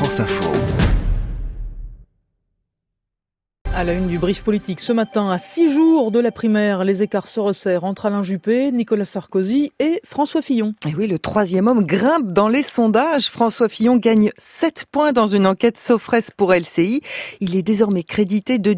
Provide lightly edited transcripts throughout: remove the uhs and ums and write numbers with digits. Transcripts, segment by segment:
France Info. À la une du brief politique ce matin, à 6 jours de la primaire, les écarts se resserrent entre Alain Juppé, Nicolas Sarkozy et François Fillon. Et oui, le troisième homme grimpe dans les sondages. François Fillon gagne 7 points dans une enquête Sofres pour LCI. Il est désormais crédité de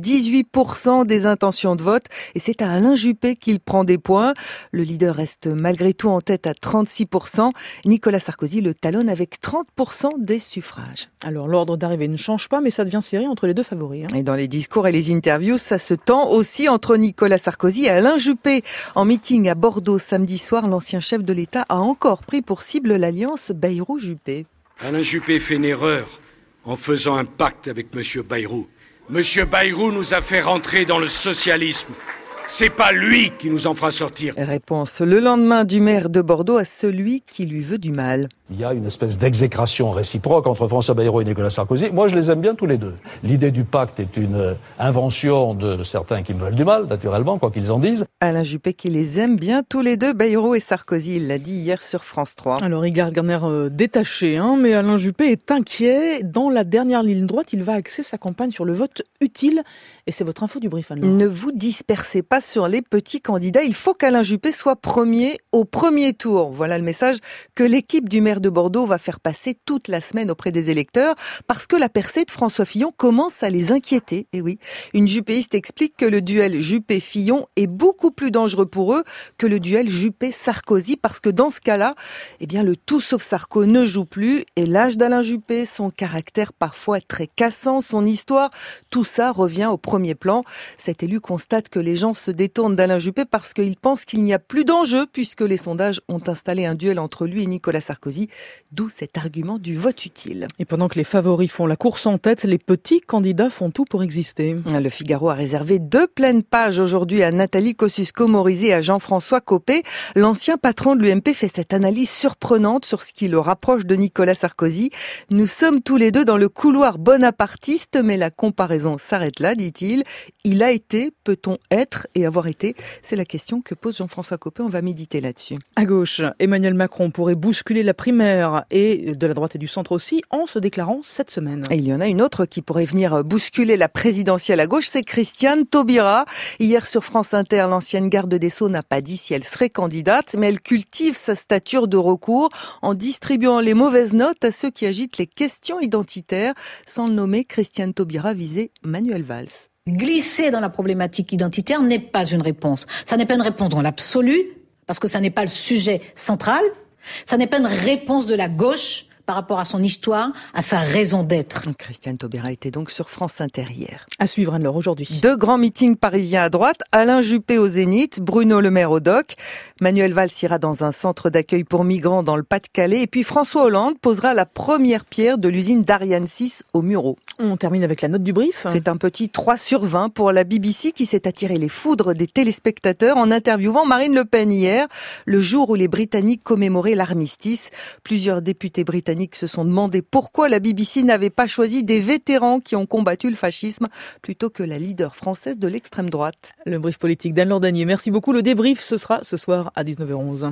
18% des intentions de vote et c'est à Alain Juppé qu'il prend des points. Le leader reste malgré tout en tête à 36%. Nicolas Sarkozy le talonne avec 30% des suffrages. Alors l'ordre d'arrivée ne change pas, mais ça devient serré entre les deux favoris. Et dans les discours et les interviews, ça se tend aussi entre Nicolas Sarkozy et Alain Juppé. En meeting à Bordeaux samedi soir, l'ancien chef de l'État a encore pris pour cible l'alliance Bayrou-Juppé. Alain Juppé fait une erreur en faisant un pacte avec M. Bayrou. M. Bayrou nous a fait rentrer dans le socialisme. C'est pas lui qui nous en fera sortir. Réponse le lendemain du maire de Bordeaux à celui qui lui veut du mal. Il y a une espèce d'exécration réciproque entre François Bayrou et Nicolas Sarkozy. Moi, je les aime bien tous les deux. L'idée du pacte est une invention de certains qui me veulent du mal, naturellement, quoi qu'ils en disent. Alain Juppé qui les aime bien tous les deux, Bayrou et Sarkozy, il l'a dit hier sur France 3. Alors, il garde un air détaché, mais Alain Juppé est inquiet. Dans la dernière ligne droite, il va axer sa campagne sur le vote utile. Et c'est votre info du brief, Anne-Laure. Ne vous dispersez pas sur les petits candidats. Il faut qu'Alain Juppé soit premier au premier tour. Voilà le message que l'équipe du maire de Bordeaux va faire passer toute la semaine auprès des électeurs parce que la percée de François Fillon commence à les inquiéter. Et oui, une juppéiste explique que le duel Juppé-Fillon est beaucoup plus dangereux pour eux que le duel Juppé-Sarkozy parce que dans ce cas-là, le tout sauf Sarko ne joue plus et l'âge d'Alain Juppé, son caractère parfois très cassant, son histoire, tout ça revient au premier plan. Cet élu constate que les gens se détournent d'Alain Juppé parce qu'il pense qu'il n'y a plus d'enjeu puisque les sondages ont installé un duel entre lui et Nicolas Sarkozy, d'où cet argument du vote utile. Et pendant que les favoris font la course en tête, les petits candidats font tout pour exister. Le Figaro a réservé 2 pleines pages aujourd'hui à Nathalie Kosciusko-Morizet et à Jean-François Copé. L'ancien patron de l'UMP fait cette analyse surprenante sur ce qui le rapproche de Nicolas Sarkozy. Nous sommes tous les deux dans le couloir bonapartiste, mais la comparaison s'arrête là, dit-il. Il a été, peut-on être et avoir été? C'est la question que pose Jean-François Copé. On va méditer là-dessus. À gauche, Emmanuel Macron pourrait bousculer la primaire et de la droite et du centre aussi en se déclarant cette semaine. Et il y en a une autre qui pourrait venir bousculer la présidentielle à gauche, c'est Christiane Taubira. Hier sur France Inter, l'ancienne garde des Sceaux n'a pas dit si elle serait candidate, mais elle cultive sa stature de recours en distribuant les mauvaises notes à ceux qui agitent les questions identitaires. Sans le nommer, Christiane Taubira visait Manuel Valls. Glisser dans la problématique identitaire n'est pas une réponse. Ça n'est pas une réponse dans l'absolu, parce que ça n'est pas le sujet central. Ça n'est pas une réponse de la gauche par rapport à son histoire, à sa raison d'être. Christiane Taubira était donc sur France Inter hier. À suivre alors aujourd'hui. 2 grands meetings parisiens à droite, Alain Juppé au Zénith, Bruno Le Maire au Doc. Manuel Valls ira dans un centre d'accueil pour migrants dans le Pas-de-Calais. Et puis François Hollande posera la première pierre de l'usine d'Ariane 6 au Mureaux. On termine avec la note du brief. C'est un petit 3 sur 20 pour la BBC qui s'est attiré les foudres des téléspectateurs en interviewant Marine Le Pen hier, le jour où les Britanniques commémoraient l'armistice. Plusieurs députés britanniques se sont demandé pourquoi la BBC n'avait pas choisi des vétérans qui ont combattu le fascisme plutôt que la leader française de l'extrême droite. Le brief politique d'Anne-Laure Danier. Merci beaucoup. Le débrief, ce sera ce soir à 19h11.